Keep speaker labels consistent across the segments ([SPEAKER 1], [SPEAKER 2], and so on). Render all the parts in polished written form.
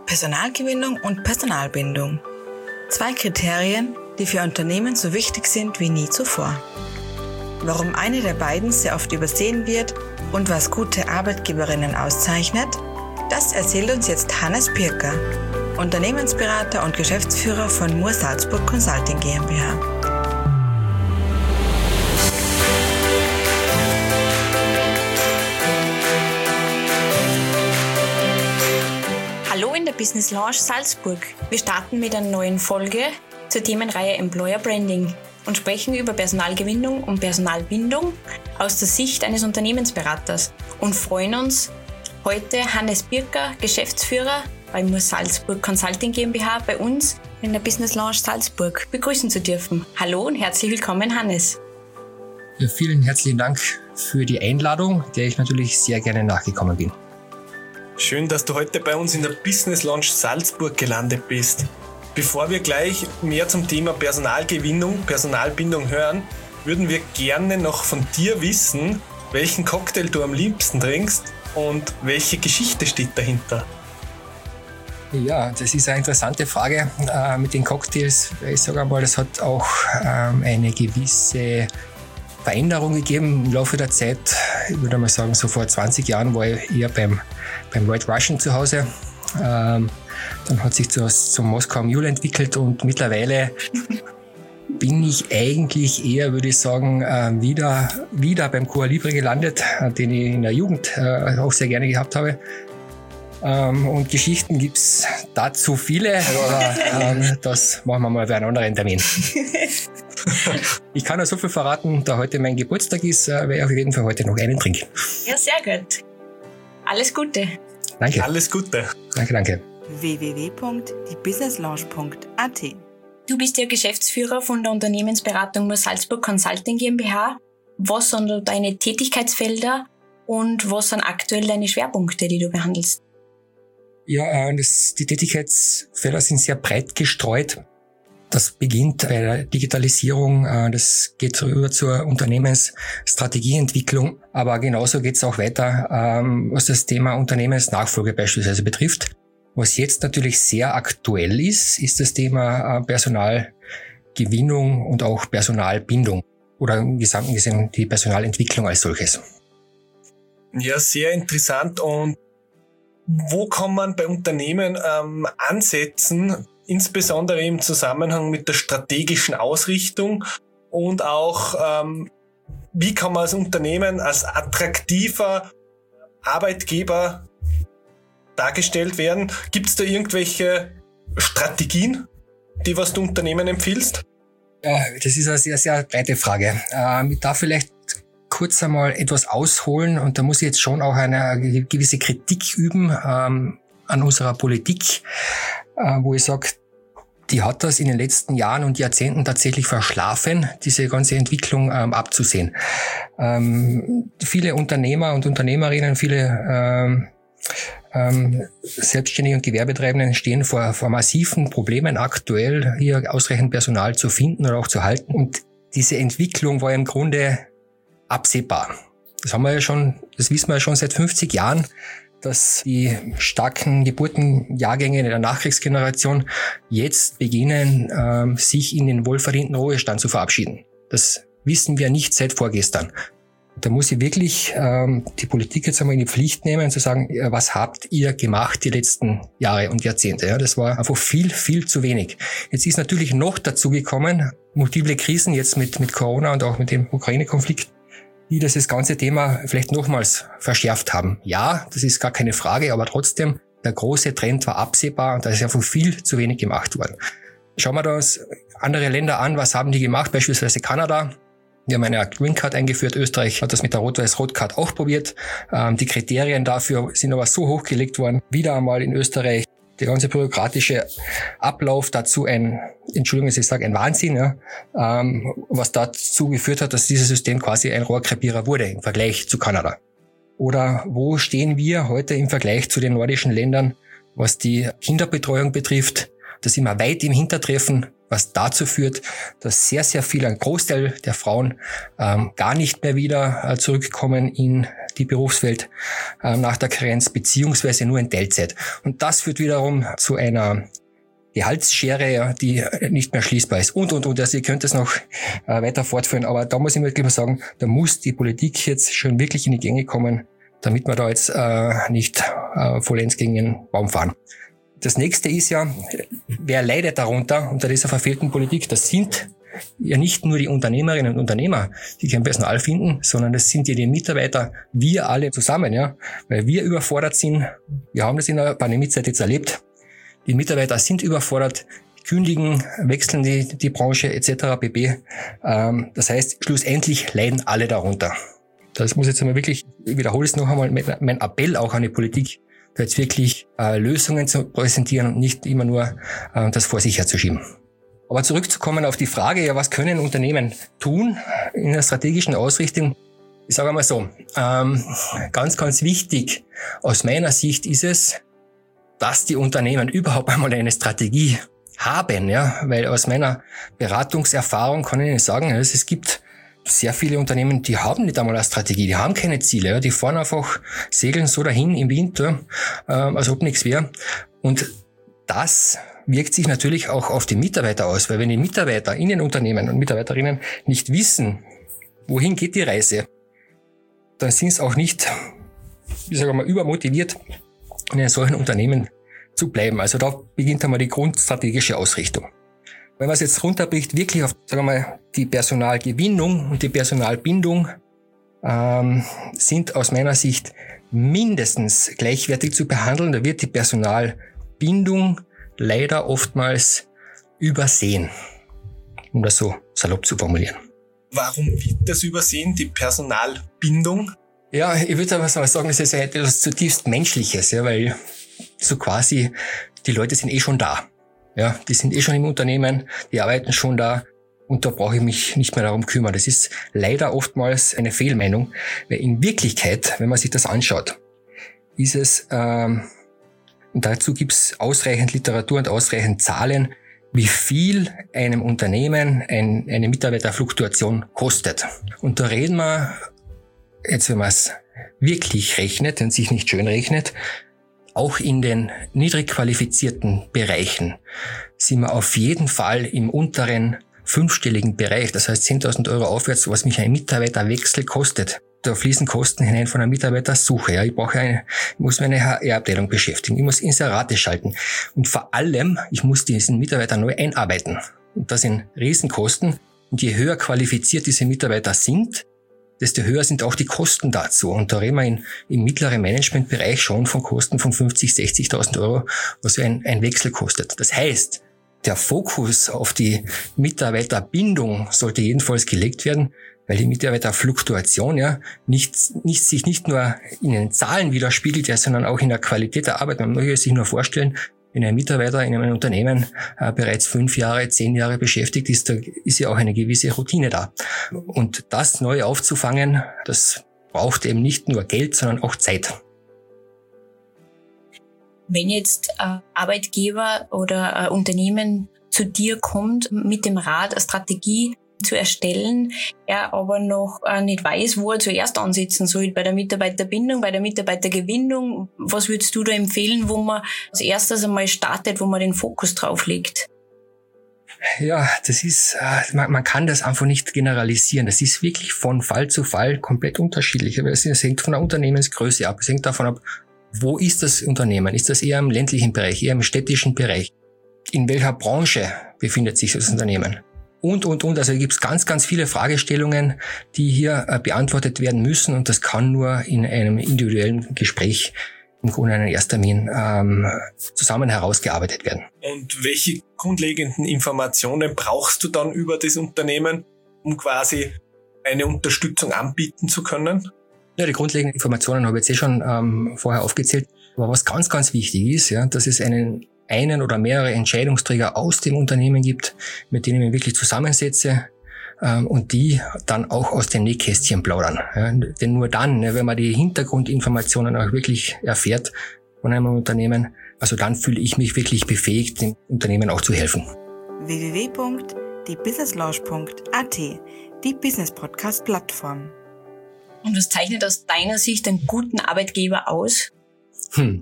[SPEAKER 1] Personalgewinnung und Personalbindung. 2 Kriterien, die für Unternehmen so wichtig sind wie nie zuvor. Warum eine der beiden sehr oft übersehen wird und was gute Arbeitgeberinnen auszeichnet, das erzählt uns jetzt Hannes Pirker, Unternehmensberater und Geschäftsführer von Moore Salzburg Consulting GmbH.
[SPEAKER 2] Hallo in der Business Lounge Salzburg. Wir starten mit einer neuen Folge zur Themenreihe Employer Branding und sprechen über Personalgewinnung und Personalbindung aus der Sicht eines Unternehmensberaters und freuen uns, heute Hannes Pirker, Geschäftsführer bei Moore Salzburg Consulting GmbH, bei uns in der Business Lounge Salzburg begrüßen zu dürfen. Hallo und herzlich willkommen, Hannes.
[SPEAKER 3] Ja, vielen herzlichen Dank für die Einladung, der ich natürlich sehr gerne nachgekommen bin.
[SPEAKER 4] Schön, dass du heute bei uns in der Business Lounge Salzburg gelandet bist. Bevor wir gleich mehr zum Thema Personalgewinnung, Personalbindung hören, würden wir gerne noch von dir wissen, welchen Cocktail du am liebsten trinkst und welche Geschichte steht dahinter.
[SPEAKER 3] Ja, das ist eine interessante Frage mit den Cocktails. Ich sage einmal, das hat auch eine gewisse Veränderung gegeben im Laufe der Zeit. Ich würde mal sagen, so vor 20 Jahren war ich eher beim White Russian zu Hause. Dann hat sich das zum Moskau Mule entwickelt und mittlerweile bin ich eigentlich eher, würde ich sagen, wieder beim Cuba Libre gelandet, den ich in der Jugend auch sehr gerne gehabt habe. Und Geschichten gibt's dazu viele, aber das machen wir mal bei einem anderen Termin. Ich kann auch so viel verraten, da heute mein Geburtstag ist, werde ich auf jeden Fall heute noch einen trinken.
[SPEAKER 2] Ja, sehr gut. Alles Gute.
[SPEAKER 3] Danke.
[SPEAKER 4] Alles Gute.
[SPEAKER 3] Danke.
[SPEAKER 1] www.diebusinesslounge.at.
[SPEAKER 2] Du bist ja Geschäftsführer von der Unternehmensberatung Moore Salzburg Consulting GmbH. Was sind deine Tätigkeitsfelder und was sind aktuell deine Schwerpunkte, die du behandelst?
[SPEAKER 3] Ja, die Tätigkeitsfelder sind sehr breit gestreut. Das beginnt bei der Digitalisierung, das geht rüber zur Unternehmensstrategieentwicklung, aber genauso geht es auch weiter, was das Thema Unternehmensnachfolge beispielsweise betrifft. Was jetzt natürlich sehr aktuell ist das Thema Personalgewinnung und auch Personalbindung oder im Gesamten gesehen die Personalentwicklung als solches.
[SPEAKER 4] Ja, sehr interessant. Und wo kann man bei Unternehmen ansetzen, insbesondere im Zusammenhang mit der strategischen Ausrichtung und auch, wie kann man als Unternehmen als attraktiver Arbeitgeber dargestellt werden? Gibt es da irgendwelche Strategien, was du Unternehmen empfiehlst?
[SPEAKER 3] Ja, das ist eine sehr, sehr breite Frage. Ich darf vielleicht kurz einmal etwas ausholen und da muss ich jetzt schon auch eine gewisse Kritik üben an unserer Politik, wo ich sage, die hat das in den letzten Jahren und Jahrzehnten tatsächlich verschlafen, diese ganze Entwicklung abzusehen. Viele Unternehmer und Unternehmerinnen, viele Selbstständige und Gewerbetreibenden stehen vor massiven Problemen aktuell, hier ausreichend Personal zu finden oder auch zu halten. Und diese Entwicklung war im Grunde absehbar. Das wissen wir ja schon seit 50 Jahren, dass die starken Geburtenjahrgänge der Nachkriegsgeneration jetzt beginnen, sich in den wohlverdienten Ruhestand zu verabschieden. Das wissen wir nicht seit vorgestern. Da muss ich wirklich die Politik jetzt einmal in die Pflicht nehmen, zu sagen, was habt ihr gemacht die letzten Jahre und Jahrzehnte? Ja, das war einfach viel, viel zu wenig. Jetzt ist natürlich noch dazu gekommen, multiple Krisen jetzt mit Corona und auch mit dem Ukraine-Konflikt, die das ganze Thema vielleicht nochmals verschärft haben. Ja, das ist gar keine Frage, aber trotzdem, der große Trend war absehbar und da ist einfach viel zu wenig gemacht worden. Schauen wir uns andere Länder an, was haben die gemacht, beispielsweise Kanada. Wir haben eine Green Card eingeführt, Österreich hat das mit der Rot-Weiß-Rot-Card auch probiert. Die Kriterien dafür sind aber so hochgelegt worden, wieder einmal in Österreich. Der ganze bürokratische Ablauf dazu ein Wahnsinn, ja, was dazu geführt hat, dass dieses System quasi ein Rohrkrepierer wurde im Vergleich zu Kanada. Oder wo stehen wir heute im Vergleich zu den nordischen Ländern, was die Kinderbetreuung betrifft? Da sind wir weit im Hintertreffen, was dazu führt, dass sehr, sehr viel, ein Großteil der Frauen gar nicht mehr wieder zurückkommen in die Berufswelt nach der Karenz, beziehungsweise nur in Teilzeit. Und das führt wiederum zu einer Gehaltsschere, ja, die nicht mehr schließbar ist. Und. Also ihr könnt es noch weiter fortführen, aber da muss ich wirklich mal sagen, da muss die Politik jetzt schon wirklich in die Gänge kommen, damit wir da jetzt nicht vollends gegen den Baum fahren. Das nächste ist ja, wer leidet darunter unter dieser verfehlten Politik? Das sind ja nicht nur die Unternehmerinnen und Unternehmer, die kein Personal finden, sondern das sind ja die Mitarbeiter, wir alle zusammen, ja, weil wir überfordert sind. Wir haben das in der Pandemiezeit jetzt erlebt. Die Mitarbeiter sind überfordert, kündigen, wechseln die Branche etc. pp. Das heißt, schlussendlich leiden alle darunter. Das muss jetzt einmal wirklich, ich wiederhole es noch einmal, mein Appell auch an die Politik, da jetzt wirklich Lösungen zu präsentieren und nicht immer nur das vor sich herzuschieben. Aber zurückzukommen auf die Frage, ja, was können Unternehmen tun in der strategischen Ausrichtung? Ich sage einmal so, ganz, ganz wichtig aus meiner Sicht ist es, dass die Unternehmen überhaupt einmal eine Strategie haben, ja, weil aus meiner Beratungserfahrung kann ich Ihnen sagen, es gibt sehr viele Unternehmen, die haben nicht einmal eine Strategie, die haben keine Ziele, ja, die fahren einfach, segeln so dahin im Winter, als ob nichts wäre. Und das wirkt sich natürlich auch auf die Mitarbeiter aus, weil wenn die Mitarbeiter in den Unternehmen und Mitarbeiterinnen nicht wissen, wohin geht die Reise, dann sind es auch nicht, ich sage mal, übermotiviert, in einem solchen Unternehmen zu bleiben. Also da beginnt einmal die grundstrategische Ausrichtung. Wenn man es jetzt runterbricht, wirklich auf, sagen wir mal, die Personalgewinnung und die Personalbindung sind aus meiner Sicht mindestens gleichwertig zu behandeln. Da wird die Personalbindung leider oftmals übersehen, um das so salopp zu formulieren.
[SPEAKER 4] Warum wird das übersehen, die Personalbindung?
[SPEAKER 3] Ja, ich würde aber sagen, es ist etwas zutiefst Menschliches, ja, weil so quasi die Leute sind eh schon da. Ja, die sind eh schon im Unternehmen, die arbeiten schon da und da brauche ich mich nicht mehr darum kümmern. Das ist leider oftmals eine Fehlmeinung, weil in Wirklichkeit, wenn man sich das anschaut, ist es, und dazu gibt es ausreichend Literatur und ausreichend Zahlen, wie viel einem Unternehmen eine Mitarbeiterfluktuation kostet. Und da reden wir, jetzt wenn man es wirklich rechnet und sich nicht schön rechnet, auch in den niedrig qualifizierten Bereichen sind wir auf jeden Fall im unteren fünfstelligen Bereich, das heißt 10.000 Euro aufwärts, was mich ein Mitarbeiterwechsel kostet. Da fließen Kosten hinein von einer Mitarbeitersuche. Ja, ich muss meine HR-Abteilung beschäftigen, ich muss Inserate schalten und vor allem, ich muss diesen Mitarbeiter neu einarbeiten. Und das sind Riesenkosten. Und je höher qualifiziert diese Mitarbeiter sind, desto höher sind auch die Kosten dazu. Und da reden wir im mittleren Managementbereich schon von Kosten von 50.000, 60.000 Euro, was ein Wechsel kostet. Das heißt, der Fokus auf die Mitarbeiterbindung sollte jedenfalls gelegt werden, weil die Mitarbeiterfluktuation ja sich nicht nur in den Zahlen widerspiegelt, ja, sondern auch in der Qualität der Arbeit. Man muss sich nur vorstellen, wenn ein Mitarbeiter in einem Unternehmen bereits 5 Jahre, 10 Jahre beschäftigt ist, da ist ja auch eine gewisse Routine da. Und das neu aufzufangen, das braucht eben nicht nur Geld, sondern auch Zeit.
[SPEAKER 2] Wenn jetzt ein Arbeitgeber oder ein Unternehmen zu dir kommt mit dem Rat, eine Strategie zu erstellen, er aber noch nicht weiß, wo er zuerst ansetzen soll, bei der Mitarbeiterbindung, bei der Mitarbeitergewinnung. Was würdest du da empfehlen, wo man als erstes einmal startet, wo man den Fokus drauf legt?
[SPEAKER 3] Ja, das ist, man kann das einfach nicht generalisieren. Das ist wirklich von Fall zu Fall komplett unterschiedlich. Aber es hängt von der Unternehmensgröße ab. Es hängt davon ab, wo ist das Unternehmen? Ist das eher im ländlichen Bereich, eher im städtischen Bereich? In welcher Branche befindet sich das Unternehmen? Und. Also gibt es ganz, ganz viele Fragestellungen, die hier beantwortet werden müssen. Und das kann nur in einem individuellen Gespräch im Grunde einen Ersttermin zusammen herausgearbeitet werden.
[SPEAKER 4] Und welche grundlegenden Informationen brauchst du dann über das Unternehmen, um quasi eine Unterstützung anbieten zu können?
[SPEAKER 3] Ja, die grundlegenden Informationen habe ich jetzt schon vorher aufgezählt. Aber was ganz, ganz wichtig ist, ja, dass es einen oder mehrere Entscheidungsträger aus dem Unternehmen gibt, mit denen ich mich wirklich zusammensetze und die dann auch aus den Nähkästchen plaudern. Ja, denn nur dann, wenn man die Hintergrundinformationen auch wirklich erfährt von einem Unternehmen, also dann fühle ich mich wirklich befähigt, dem Unternehmen auch zu helfen.
[SPEAKER 1] www.diebusinesslaunch.at, die Business Podcast Plattform.
[SPEAKER 2] Und was zeichnet aus deiner Sicht einen guten Arbeitgeber aus?
[SPEAKER 3] Ein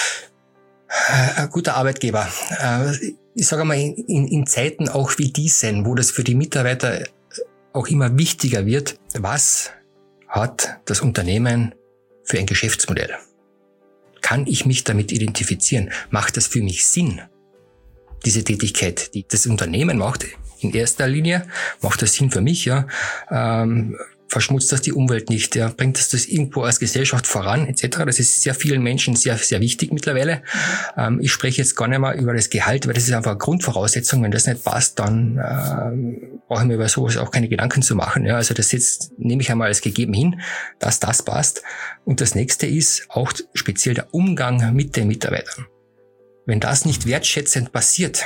[SPEAKER 3] guter Arbeitgeber. Ich sage mal, in Zeiten auch wie diesen, wo das für die Mitarbeiter auch immer wichtiger wird, was hat das Unternehmen für ein Geschäftsmodell? Kann ich mich damit identifizieren? Macht das für mich Sinn? Diese Tätigkeit, die das Unternehmen macht, in erster Linie, macht das Sinn für mich, ja? Verschmutzt das die Umwelt nicht, ja? Bringt das irgendwo als Gesellschaft voran, etc. Das ist sehr vielen Menschen sehr, sehr wichtig mittlerweile. Ich spreche jetzt gar nicht mehr über das Gehalt, weil das ist einfach eine Grundvoraussetzung. Wenn das nicht passt, dann brauche ich mir über sowas auch keine Gedanken zu machen. Ja? Also das jetzt nehme ich einmal als gegeben hin, dass das passt. Und das nächste ist auch speziell der Umgang mit den Mitarbeitern. Wenn das nicht wertschätzend passiert,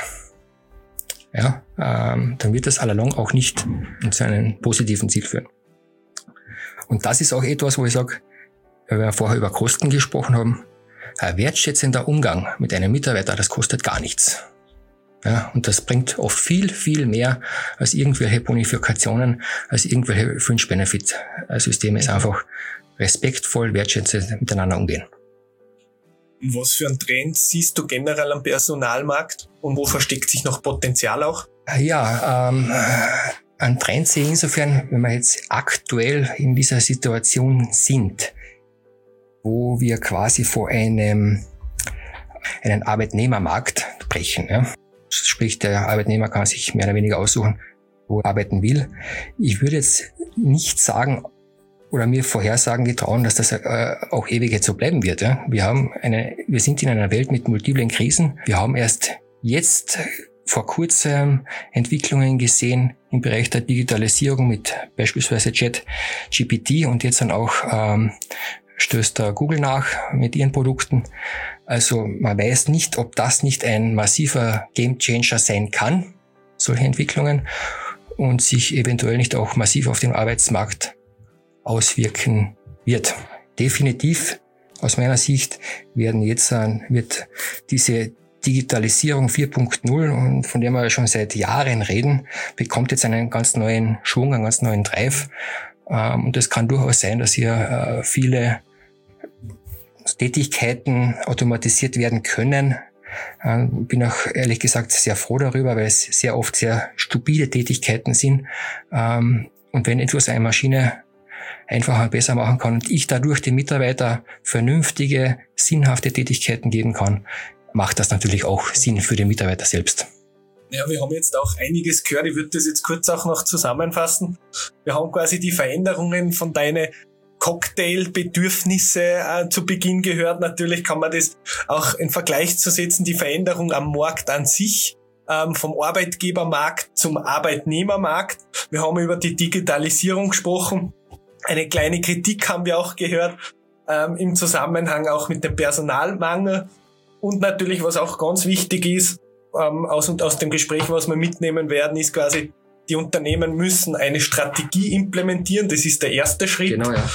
[SPEAKER 3] ja, dann wird das allalong auch nicht zu einem positiven Ziel führen. Und das ist auch etwas, wo ich sage, weil wir vorher über Kosten gesprochen haben, ein wertschätzender Umgang mit einem Mitarbeiter, das kostet gar nichts. Ja, und das bringt oft viel, viel mehr als irgendwelche Bonifikationen, als irgendwelche Fringe-Benefit-Systeme. Es ist einfach respektvoll, wertschätzend miteinander umgehen.
[SPEAKER 4] Was für einen Trend siehst du generell am Personalmarkt und wo versteckt sich noch Potenzial auch?
[SPEAKER 3] Ja, ein Trend sehe ich insofern, wenn wir jetzt aktuell in dieser Situation sind, wo wir quasi vor einen Arbeitnehmermarkt brechen. Ja? Sprich, der Arbeitnehmer kann sich mehr oder weniger aussuchen, wo er arbeiten will. Ich würde jetzt nicht sagen oder mir vorhersagen getrauen, dass das auch ewig jetzt so bleiben wird. Ja? Wir sind in einer Welt mit multiplen Krisen. Wir haben erst jetzt vor kurzem Entwicklungen gesehen im Bereich der Digitalisierung mit beispielsweise ChatGPT und jetzt dann auch stößt da Google nach mit ihren Produkten. Also man weiß nicht, ob das nicht ein massiver Gamechanger sein kann, solche Entwicklungen, und sich eventuell nicht auch massiv auf den Arbeitsmarkt auswirken wird. Definitiv aus meiner Sicht wird diese Digitalisierung 4.0, und von der wir schon seit Jahren reden, bekommt jetzt einen ganz neuen Schwung, einen ganz neuen Drive. Und es kann durchaus sein, dass hier viele Tätigkeiten automatisiert werden können. Bin auch ehrlich gesagt sehr froh darüber, weil es sehr oft sehr stupide Tätigkeiten sind. Und wenn etwas eine Maschine einfacher und besser machen kann und ich dadurch den Mitarbeiter vernünftige, sinnhafte Tätigkeiten geben kann, macht das natürlich auch Sinn für den Mitarbeiter selbst.
[SPEAKER 4] Ja, wir haben jetzt auch einiges gehört. Ich würde das jetzt kurz auch noch zusammenfassen. Wir haben quasi die Veränderungen von deinen Cocktail-Bedürfnisse zu Beginn gehört. Natürlich kann man das auch in Vergleich zu setzen, die Veränderung am Markt an sich, vom Arbeitgebermarkt zum Arbeitnehmermarkt. Wir haben über die Digitalisierung gesprochen. Eine kleine Kritik haben wir auch gehört, im Zusammenhang auch mit dem Personalmangel. Und natürlich, was auch ganz wichtig ist, aus dem Gespräch, was wir mitnehmen werden, ist quasi, die Unternehmen müssen eine Strategie implementieren. Das ist der erste Schritt.
[SPEAKER 3] Genau, ja.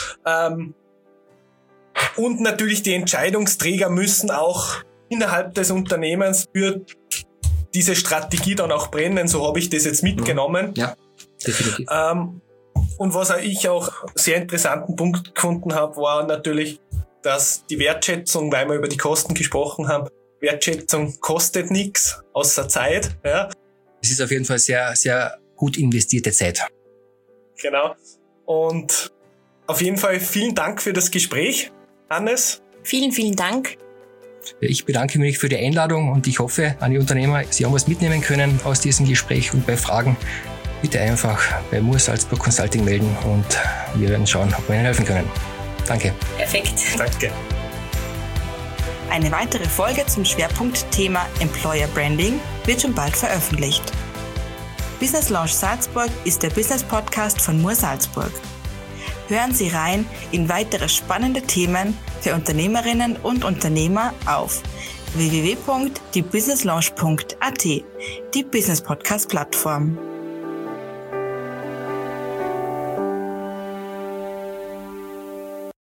[SPEAKER 4] Und natürlich die Entscheidungsträger müssen auch innerhalb des Unternehmens für diese Strategie dann auch brennen. So habe ich das jetzt mitgenommen.
[SPEAKER 3] Ja, definitiv.
[SPEAKER 4] Und was ich auch sehr interessanten Punkt gefunden habe, war natürlich, dass die Wertschätzung, weil wir über die Kosten gesprochen haben, Wertschätzung kostet nichts, außer Zeit. Ja.
[SPEAKER 3] Es ist auf jeden Fall sehr, sehr gut investierte Zeit.
[SPEAKER 4] Genau. Und auf jeden Fall vielen Dank für das Gespräch, Hannes.
[SPEAKER 2] Vielen, vielen Dank.
[SPEAKER 3] Ich bedanke mich für die Einladung und ich hoffe an die Unternehmer, Sie haben was mitnehmen können aus diesem Gespräch, und bei Fragen bitte einfach bei Moore Salzburg Consulting melden und wir werden schauen, ob wir Ihnen helfen können. Danke.
[SPEAKER 2] Perfekt.
[SPEAKER 4] Danke.
[SPEAKER 1] Eine weitere Folge zum Schwerpunktthema Employer Branding wird schon bald veröffentlicht. Business Launch Salzburg ist der Business Podcast von Moore Salzburg. Hören Sie rein in weitere spannende Themen für Unternehmerinnen und Unternehmer auf www.diebusinesslaunch.at, die Business Podcast Plattform.